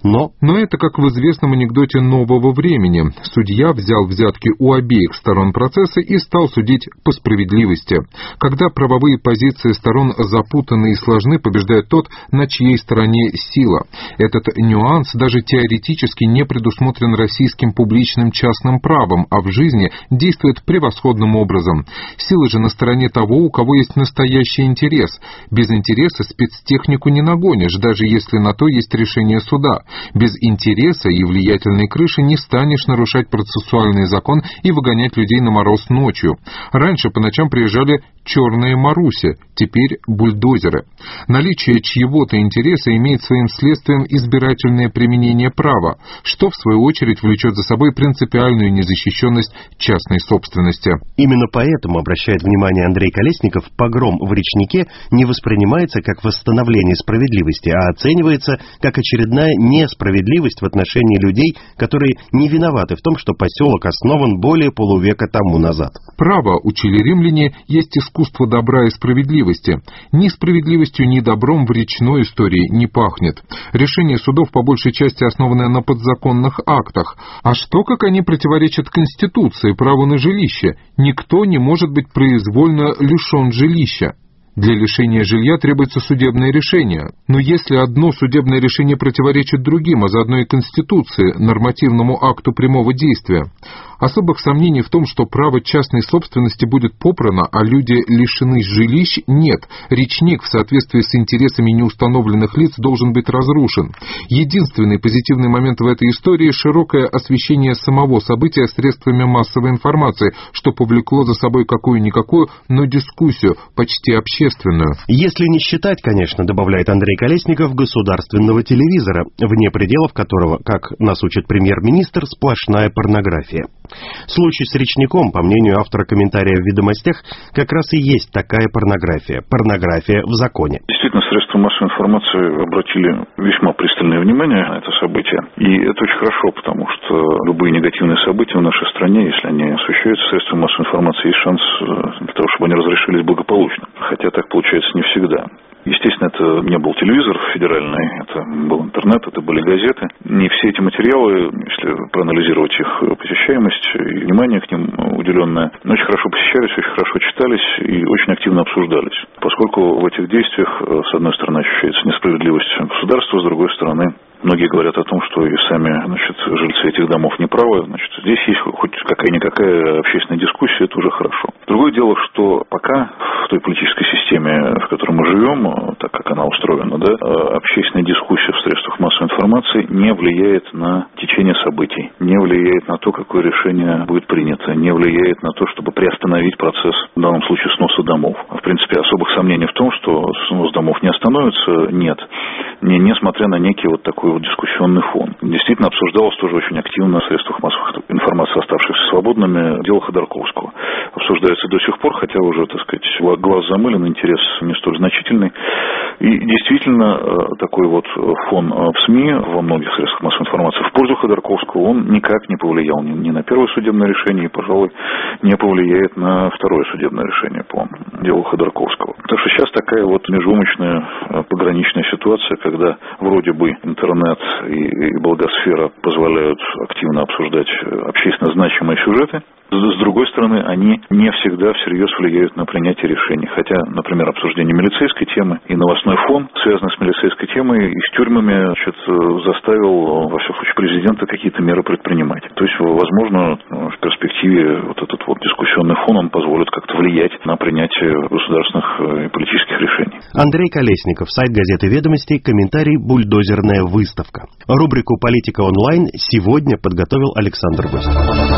Но... Но это как в известном анекдоте нового времени. Судья взял взятки у обеих сторон процесса и стал судить по справедливости. Когда правовые позиции сторон запутаны и сложны, побеждает тот, на чьей стороне сила. Этот нюанс даже теоретически не предусмотрен российским публичным частным правом, а в жизни действует превосходным образом. Сила же на стороне того, у кого есть настоящий интерес. Без интереса спецтехнику не нагонишь, даже если на то есть решение суда. Без интереса и влиятельной крыши не станешь нарушать процессуальный закон и выгонять людей на мороз ночью. Раньше по ночам приезжали черные Маруси, теперь бульдозеры. Наличие чьего-то интереса имеет своим следствием избирательное применение права, что в свою очередь влечет за собой принципиальную незащищенность частной собственности. Именно поэтому, обращает внимание Андрей Колесников, погром в Речнике не воспринимается как восстановление справедливости, а оценивается как очередная несправедливость в отношении людей, которые не виноваты в том, что поселок основан более полувека тому назад. Право, учили римляне, есть искусство добра и справедливости. Ни справедливостью, ни добром в речной истории не пахнет. Решения судов по большей части основаны на подзаконных актах. А что, как они противоречат Конституции, праву на жилище? Никто не может быть произвольно лишен жилища. Для лишения жилья требуется судебное решение. Но если одно судебное решение противоречит другим, а заодно и Конституции, нормативному акту прямого действия, особых сомнений в том, что право частной собственности будет попрано, а люди лишены жилищ, нет. Речник в соответствии с интересами неустановленных лиц должен быть разрушен. Единственный позитивный момент в этой истории – широкое освещение самого события средствами массовой информации, что повлекло за собой какую-никакую, но дискуссию, почти общественную. Если не считать, конечно, добавляет Андрей Колесников, государственного телевизора, вне пределов которого, как нас учит премьер-министр, сплошная порнография. Случай с Речником, по мнению автора комментария в «Ведомостях», как раз и есть такая порнография. Порнография в законе. Действительно, средства массовой информации обратили весьма пристальное внимание на это событие. И это очень хорошо, потому что любые негативные события в нашей стране, если они освещаются средствами массовой информации, есть шанс для того, чтобы они разрешились благополучно. Хотя так получается не всегда. Естественно, это не был телевизор федеральный, это был интернет, это были газеты. Не все эти материалы, если проанализировать их посещаемость и внимание к ним уделенное, очень хорошо посещались, очень хорошо читались и очень активно обсуждались. Поскольку в этих действиях, с одной стороны, ощущается несправедливость государства, с другой стороны, многие говорят о том, что и сами, значит, жильцы этих домов неправы. Значит, здесь есть хоть какая-никакая общественная дискуссия, это уже хорошо. Другое дело, что пока в той политической системе, в которой мы живем, так как она устроена, да, общественная дискуссия в средствах массовой информации не влияет на течение событий, не влияет на то, какое решение будет принято, не влияет на то, чтобы приостановить процесс, в данном случае, сноса домов. В принципе, особых сомнений в том, что снос домов не остановится, нет. Не, несмотря на некий вот такой вот дискуссионный фон. Действительно, обсуждалось тоже очень активно в средствах массовой информации, оставшихся свободными, дело Ходорковского. Обсуждается до сих пор, хотя уже, так сказать, глаз замылен, интерес не столь значительный. И действительно, такой вот фон в СМИ, во многих средствах массовой информации в пользу Ходорковского, он никак не повлиял ни, ни на первое судебное решение, и, пожалуй, не повлияет на второе судебное решение по делу Ходорковского. Так что сейчас такая вот межумочная пограничная ситуация, когда вроде бы интернет и, и благосфера позволяют активно обсуждать общественно значимые сюжеты. С другой стороны, они не всегда всерьез влияют на принятие решений. Хотя, например, обсуждение милицейской темы и новостной фон, связанный с милицейской темой и с тюрьмами, значит, заставил, во всяком случае, президента какие-то меры предпринимать. То есть, возможно, в перспективе вот этот вот дискуссионный фон, он позволит как-то влиять на принятие государственных и политических решений. Андрей Колесников, сайт газеты «Ведомости», комментарий «Бульдозерная выставка». Рубрику «Политика онлайн» сегодня подготовил Александр Гость.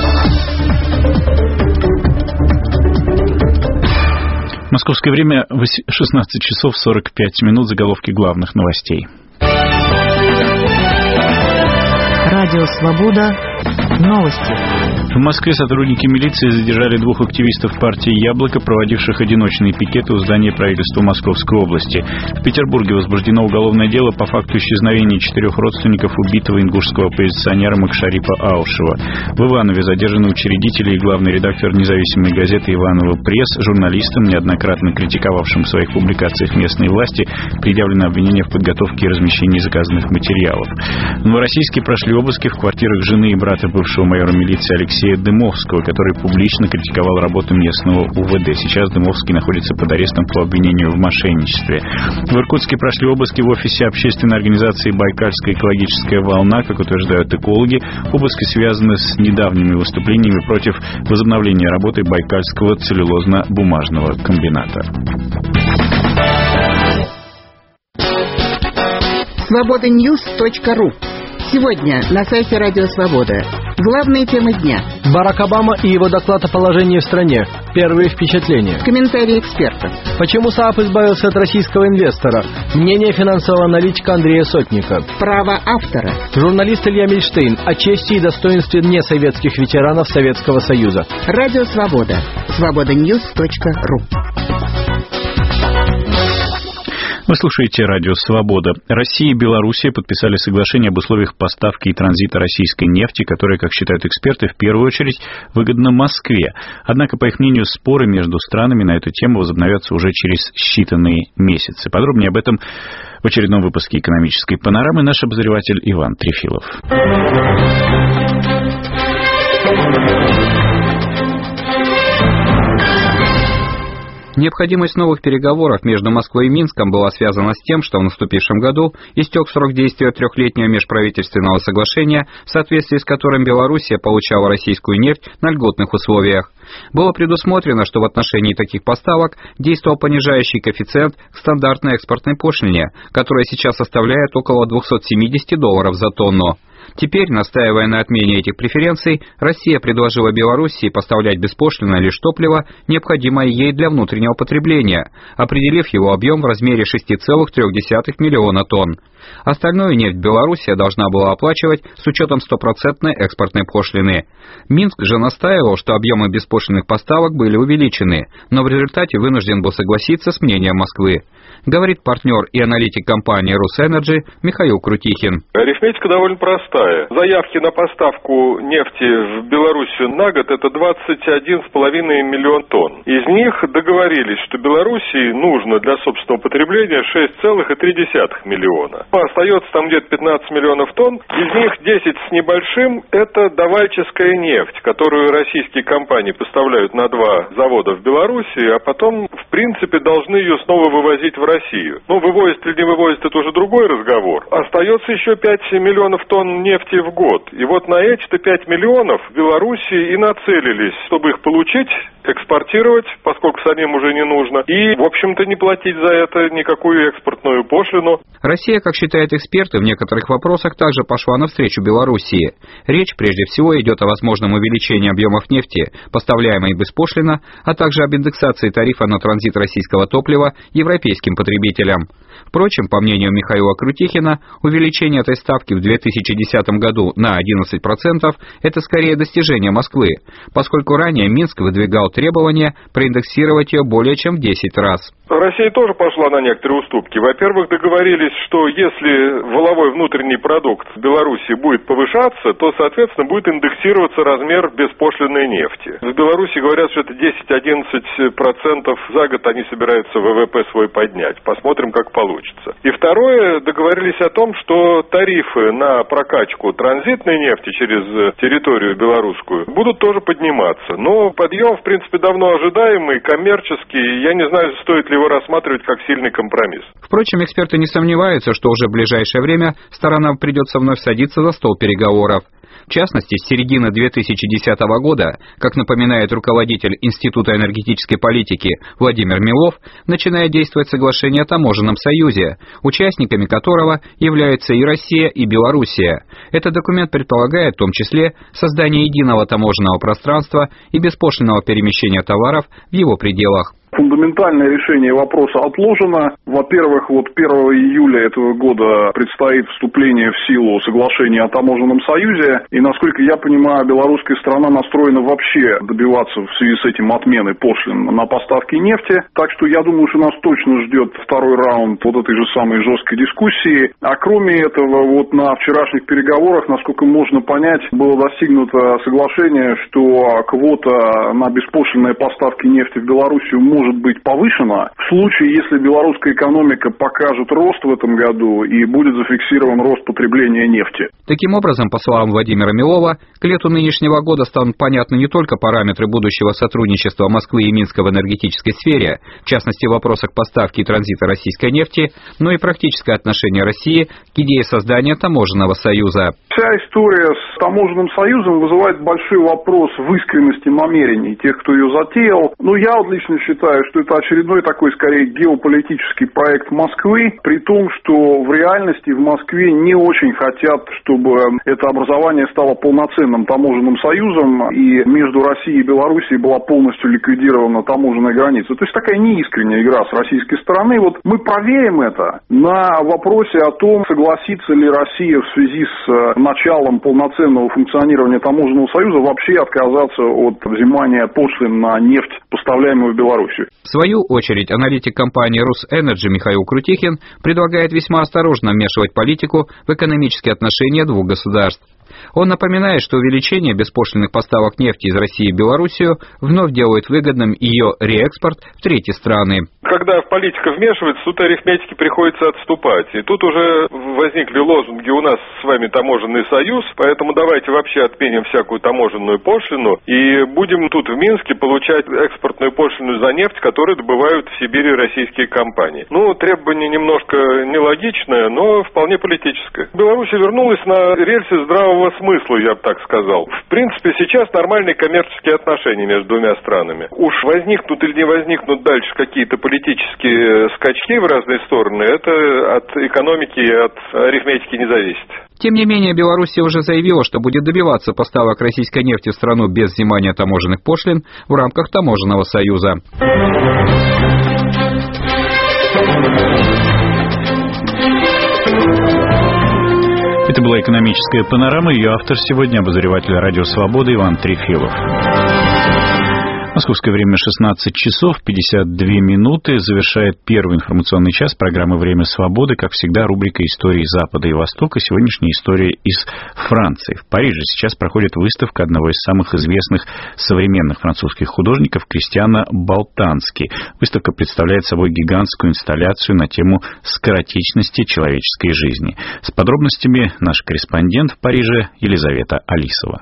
Московское время шестнадцать часов сорок пять минут. Заголовки главных новостей. Радио «Свобода». Новости. В Москве сотрудники милиции задержали двух активистов партии «Яблоко», проводивших одиночные пикеты у здания правительства Московской области. В Петербурге возбуждено уголовное дело по факту исчезновения четырех родственников убитого ингушского оппозиционера Макшарипа Аушева. В Иванове задержаны учредители и главный редактор независимой газеты «Иваново Пресс». Журналистам, неоднократно критиковавшим в своих публикациях местные власти, предъявлено обвинение в подготовке и размещении заказанных материалов. В Новороссийске прошли обыски в квартирах жены и брата бывшего майора милиции Алексея Дымовского, который публично критиковал работу местного УВД. Сейчас Дымовский находится под арестом по обвинению в мошенничестве. В Иркутске прошли обыски в офисе общественной организации «Байкальская экологическая волна». Как утверждают экологи, обыски связаны с недавними выступлениями против возобновления работы Байкальского целлюлозно-бумажного комбината. свобода ньюс точка ру. Сегодня на сайте Радио Свобода. Главные темы дня. Барак Обама и его доклад о положении в стране. Первые впечатления. Комментарии экспертов. Почему СААП избавился от российского инвестора? Мнение финансового аналитика Андрея Сотника. Право автора. Журналист Илья Мильштейн о чести и достоинстве несоветских ветеранов Советского Союза. Радио Свобода. свобода ньюс точка ру. Вы слушаете радио «Свобода». Россия и Белоруссия подписали соглашение об условиях поставки и транзита российской нефти, которая, как считают эксперты, в первую очередь выгодна Москве. Однако, по их мнению, споры между странами на эту тему возобновятся уже через считанные месяцы. Подробнее об этом в очередном выпуске «Экономической панорамы» наш обозреватель Иван Трефилов. Необходимость новых переговоров между Москвой и Минском была связана с тем, что в наступившем году истек срок действия трехлетнего межправительственного соглашения, в соответствии с которым Белоруссия получала российскую нефть на льготных условиях. Было предусмотрено, что в отношении таких поставок действовал понижающий коэффициент к стандартной экспортной пошлине, которая сейчас составляет около двести семьдесят долларов за тонну. Теперь, настаивая на отмене этих преференций, Россия предложила Белоруссии поставлять беспошлинно лишь топливо, необходимое ей для внутреннего потребления, определив его объем в размере шесть целых три десятых миллиона тонн. Остальную нефть Белоруссия должна была оплачивать с учетом стопроцентной экспортной пошлины. Минск же настаивал, что объемы беспошлинных поставок были увеличены, но в результате вынужден был согласиться с мнением Москвы. Говорит партнер и аналитик компании «Русэнерджи» Михаил Крутихин. Арифметика довольно простая. Заявки на поставку нефти в Белоруссию на год – это двадцать один с половиной миллион тонн. Из них договорились, что Белоруссии нужно для собственного потребления шесть целых три десятых миллиона. Остается там где-то пятнадцать миллионов тонн. Из них десять с небольшим – это давальческая нефть, которую российские компании поставляют на два завода в Белоруссии, а потом, в принципе, должны ее снова вывозить в Россию. Ну, вывозят или не вывозят, это уже другой разговор. Остается еще пять миллионов тонн нефти в год. И вот на эти-то пять миллионов в Белоруссии и нацелились, чтобы их получить, экспортировать, поскольку самим уже не нужно, и, в общем-то, не платить за это никакую экспортную пошлину. Россия, как считают эксперты, в некоторых вопросах также пошла навстречу Белоруссии. Речь прежде всего идет о возможном увеличении объемов нефти, поставляемой беспошлино, а также об индексации тарифа на транзит российского топлива европейским потребителям. Впрочем, по мнению Михаила Крутихина, увеличение этой ставки в две тысячи десятом году на одиннадцать процентов – это скорее достижение Москвы, поскольку ранее Минск выдвигал требование проиндексировать ее более чем в десять раз. Россия тоже пошла на некоторые уступки. Во-первых, договорились, что если валовой внутренний продукт в Беларуси будет повышаться, то, соответственно, будет индексироваться размер беспошлинной нефти. В Беларуси говорят, что это десять-одиннадцать процентов за год они собираются ВВП свой поднять. Посмотрим, как получится. И второе, договорились о том, что тарифы на прокачку транзитной нефти через территорию белорусскую будут тоже подниматься. Но подъем, в принципе, давно ожидаемый, коммерческий. Я не знаю, стоит ли его рассматривать как сильный компромисс. Впрочем, эксперты не сомневаются, что уже в ближайшее время сторонам придется вновь садиться за стол переговоров. В частности, с середины две тысячи десятого года, как напоминает руководитель Института энергетической политики Владимир Милов, начинает действовать соглашение о таможенном союзе, участниками которого являются и Россия, и Белоруссия. Этот документ предполагает в том числе создание единого таможенного пространства и беспошлинного перемещения товаров в его пределах. Фундаментальное решение вопроса отложено. Во-первых, вот первого июля этого года предстоит вступление в силу соглашения о таможенном союзе. И, насколько я понимаю, белорусская сторона настроена вообще добиваться в связи с этим отмены пошлин на поставки нефти. Так что я думаю, что нас точно ждет второй раунд вот этой же самой жесткой дискуссии. А кроме этого, вот на вчерашних переговорах, насколько можно понять, было достигнуто соглашение, что квота на беспошлинные поставки нефти в Белоруссию может быть повышена в случае, если белорусская экономика покажет рост в этом году и будет зафиксирован рост потребления нефти. Таким образом, по словам Владимира Милова, к лету нынешнего года станут понятны не только параметры будущего сотрудничества Москвы и Минска в энергетической сфере, в частности в вопросах поставки и транзита российской нефти, но и практическое отношение России к идее создания таможенного союза. Вся история с таможенным союзом вызывает большой вопрос в искренности намерений тех, кто ее затеял. Но я вот лично считаю, что это очередной такой, скорее, геополитический проект Москвы, при том, что в реальности в Москве не очень хотят, чтобы это образование стало полноценным таможенным союзом, и между Россией и Белоруссией была полностью ликвидирована таможенная граница. То есть такая неискренняя игра с российской стороны. Вот мы проверим это на вопросе о том, согласится ли Россия в связи с началом полноценного функционирования таможенного союза вообще отказаться от взимания пошлин на нефть, поставляемую в Белоруссию. В свою очередь, аналитик компании «Русэнерджи» Михаил Крутихин предлагает весьма осторожно вмешивать политику в экономические отношения двух государств. Он напоминает, что увеличение беспошлинных поставок нефти из России в Белоруссию вновь делает выгодным ее реэкспорт в третьи страны. Когда в политика вмешивается, тут арифметики приходится отступать. И тут уже возникли лозунги: у нас с вами таможенный союз, поэтому давайте вообще отменим всякую таможенную пошлину и будем тут в Минске получать экспортную пошлину за нефть, которую добывают в Сибири российские компании. Ну, требование немножко нелогичное, но вполне политическое. Беларусь вернулась на рельсы здравого смысла, я бы так сказал. В принципе, сейчас нормальные коммерческие отношения между двумя странами. Уж возникнут или не возникнут дальше какие-то политические скачки в разные стороны, это от экономики и от арифметики не зависит. Тем не менее, Белоруссия уже заявила, что будет добиваться поставок российской нефти в страну без взимания таможенных пошлин в рамках таможенного союза. Это была экономическая панорама. Ее автор сегодня — обозреватель «Радио Свобода» Иван Трефилов. Московское время шестнадцать часов пятьдесят две минуты. Завершает первый информационный час программы «Время свободы». Как всегда, рубрика «Истории Запада и Востока». Сегодняшняя история из Франции. В Париже сейчас проходит выставка одного из самых известных современных французских художников Кристиана Балтански. Выставка представляет собой гигантскую инсталляцию на тему скоротечности человеческой жизни. С подробностями наш корреспондент в Париже Елизавета Алисова.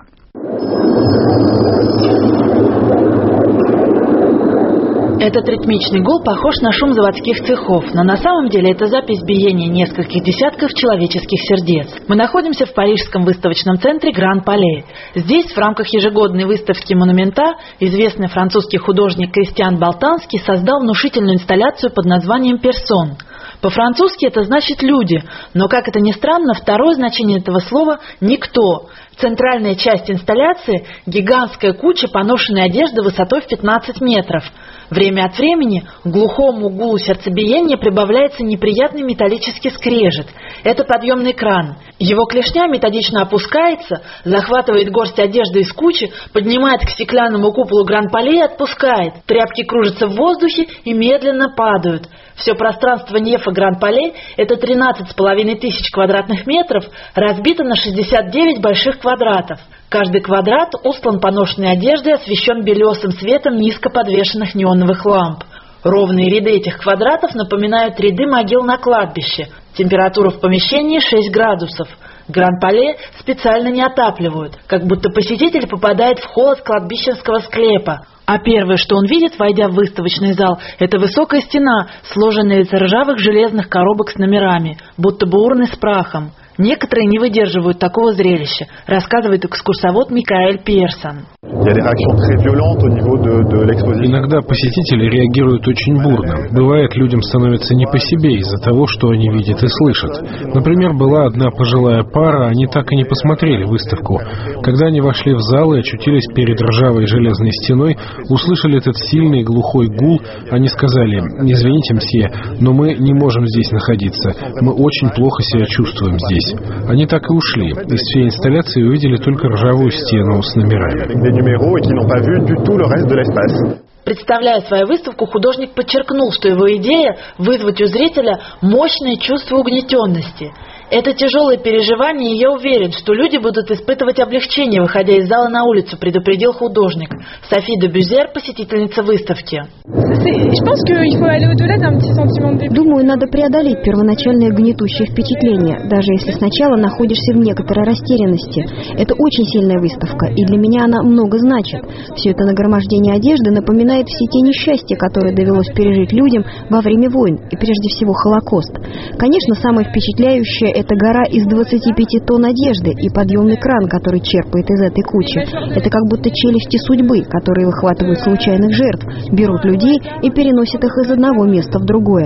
Этот ритмичный гул похож на шум заводских цехов, но на самом деле это запись биения нескольких десятков человеческих сердец. Мы находимся в парижском выставочном центре Гран-Пале. Здесь, в рамках ежегодной выставки «Монумента», известный французский художник Кристиан Балтански создал внушительную инсталляцию под названием «Персон». По-французски это значит «люди», но, как это ни странно, второе значение этого слова – «никто». Центральная часть инсталляции – гигантская куча поношенной одежды высотой в пятнадцать метров. Время от времени к глухому гулу сердцебиения прибавляется неприятный металлический скрежет. Это подъемный кран. Его клешня методично опускается, захватывает горсть одежды из кучи, поднимает к стеклянному куполу Гран-Пале и отпускает. Тряпки кружатся в воздухе и медленно падают. Все пространство нефа Гран-Пале – это тринадцать с половиной тысяч квадратных метров, разбито на шестьдесят девять больших квадратов. Каждый квадрат устлан поношенной одеждой, освещен белесым светом низко подвешенных неоновых ламп. Ровные ряды этих квадратов напоминают ряды могил на кладбище. Температура в помещении шесть градусов. Гран-Пале специально не отапливают, как будто посетитель попадает в холод кладбищенского склепа. А первое, что он видит, войдя в выставочный зал, это высокая стена, сложенная из ржавых железных коробок с номерами, будто бы урны с прахом. Некоторые не выдерживают такого зрелища, рассказывает экскурсовод Микаэль Пирсон. Иногда посетители реагируют очень бурно. Бывает, людям становится не по себе из-за того, что они видят и слышат. Например, была одна пожилая пара, они так и не посмотрели выставку. Когда они вошли в зал и очутились перед ржавой железной стеной, услышали этот сильный глухой гул, они сказали: «Извините, мсье, но мы не можем здесь находиться. Мы очень плохо себя чувствуем здесь». Они так и ушли. Из всей инсталляции увидели только ржавую стену с номерами. Представляя свою выставку, художник подчеркнул, что его идея – вызвать у зрителя мощное чувство угнетенности. Это тяжелое переживание, и я уверен, что люди будут испытывать облегчение, выходя из зала на улицу, предупредил художник. Софи де Бюзер, посетительница выставки. Думаю, надо преодолеть первоначальное гнетущее впечатление, даже если сначала находишься в некоторой растерянности. Это очень сильная выставка, и для меня она много значит. Все это нагромождение одежды напоминает все те несчастья, которые довелось пережить людям во время войн, и прежде всего Холокост. Конечно, самое впечатляющее – это гора из двадцати пяти тонн одежды и подъемный кран, который черпает из этой кучи. Это как будто челюсти судьбы, которые выхватывают случайных жертв, берут людей и переносят их из одного места в другое.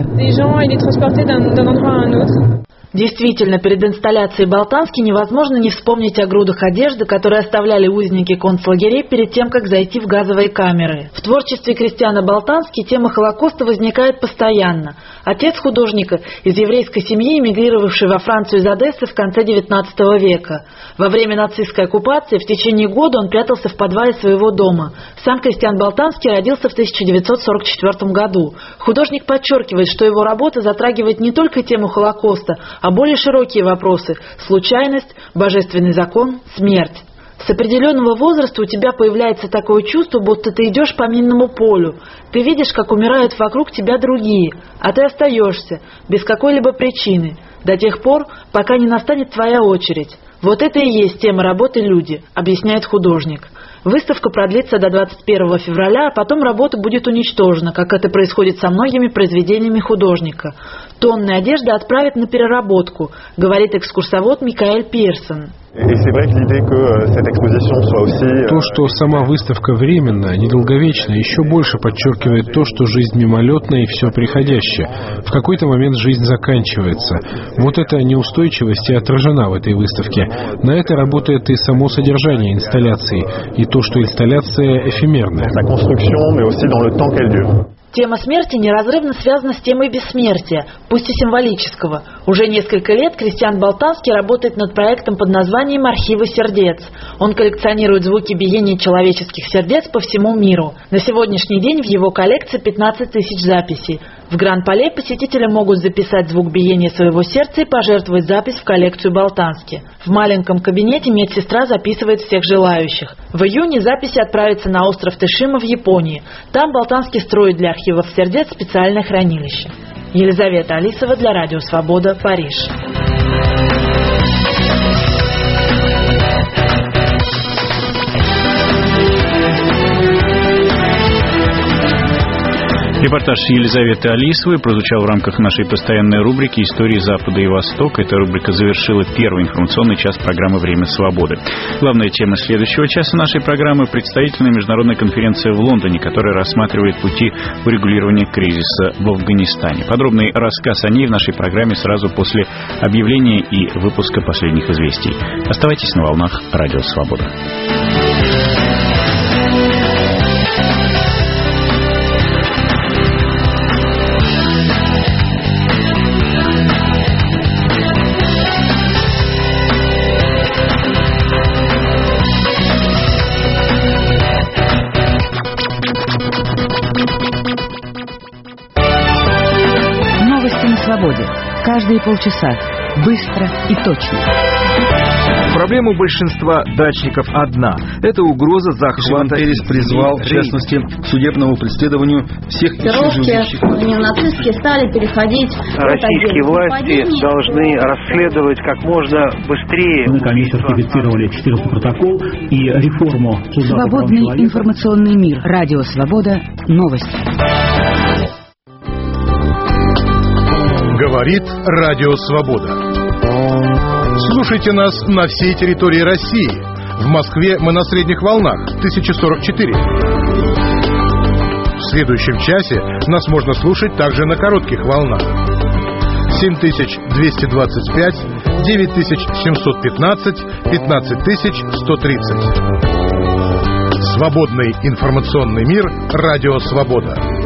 Действительно, перед инсталляцией Болтански невозможно не вспомнить о грудах одежды, которые оставляли узники концлагерей перед тем, как зайти в газовые камеры. В творчестве Кристиана Болтански тема Холокоста возникает постоянно. Отец художника из еврейской семьи, эмигрировавший во Францию из Одессы в конце девятнадцатого века. Во время нацистской оккупации в течение года он прятался в подвале своего дома. Сам Кристиан Болтански родился в тысяча девятьсот сорок четвёртом году. Художник подчеркивает, что его работа затрагивает не только тему Холокоста, а более широкие вопросы – случайность, божественный закон, смерть. С определенного возраста у тебя появляется такое чувство, будто ты идешь по минному полю. Ты видишь, как умирают вокруг тебя другие, а ты остаешься, без какой-либо причины, до тех пор, пока не настанет твоя очередь. Вот это и есть тема работы «Люди», объясняет художник. Выставка продлится до двадцать первого февраля, а потом работа будет уничтожена, как это происходит со многими произведениями художника. Тонны одежды отправят на переработку, говорит экскурсовод Микаэль Пирсон. То, что сама выставка временная, недолговечная, еще больше подчеркивает то, что жизнь мимолетная и все приходящее. В какой-то момент жизнь заканчивается. Вот эта неустойчивость и отражена в этой выставке. На это работает и само содержание инсталляции, и то, что инсталляция эфемерная. Тема смерти неразрывно связана с темой бессмертия, пусть и символического. Уже несколько лет Кристиан Болтански работает над проектом под названием «Архивы сердец». Он коллекционирует звуки биения человеческих сердец по всему миру. На сегодняшний день в его коллекции пятнадцать тысяч записей. В Гран-Пале посетители могут записать звук биения своего сердца и пожертвовать запись в коллекцию Болтански. В маленьком кабинете медсестра записывает всех желающих. В июне записи отправятся на остров Тешима в Японии. Там Болтански строит для архивов сердец специальное хранилище. Елизавета Алисова для Радио Свобода, Париж. Репортаж Елизаветы Алисовой прозвучал в рамках нашей постоянной рубрики «Истории Запада и Востока». Эта рубрика завершила первый информационный час программы «Время свободы». Главная тема следующего часа нашей программы – представительная международная конференция в Лондоне, которая рассматривает пути урегулирования кризиса в Афганистане. Подробный рассказ о ней в нашей программе сразу после объявления и выпуска последних известий. Оставайтесь на волнах Радио Свобода. Каждые полчаса. Быстро и точно. Проблема у большинства дачников одна. Это угроза захвата. Перес призвал, в частности, к судебному преследованию всех исчезающих. Неонацистские стали переходить... Российские власти должны расследовать как можно быстрее. Мы, конечно, ратифицировали четырнадцатый протокол и реформу... Свободный информационный мир. Радио Свобода. Новости. Говорит Радио Свобода. Слушайте нас на всей территории России. В Москве мы на средних волнах тысяча сорок четыре. В следующем часе нас можно слушать также на коротких волнах. семь тысяч двести двадцать пять, девять тысяч семьсот пятнадцать, пятнадцать тысяч сто тридцать. Свободный информационный мир. Радио Свобода.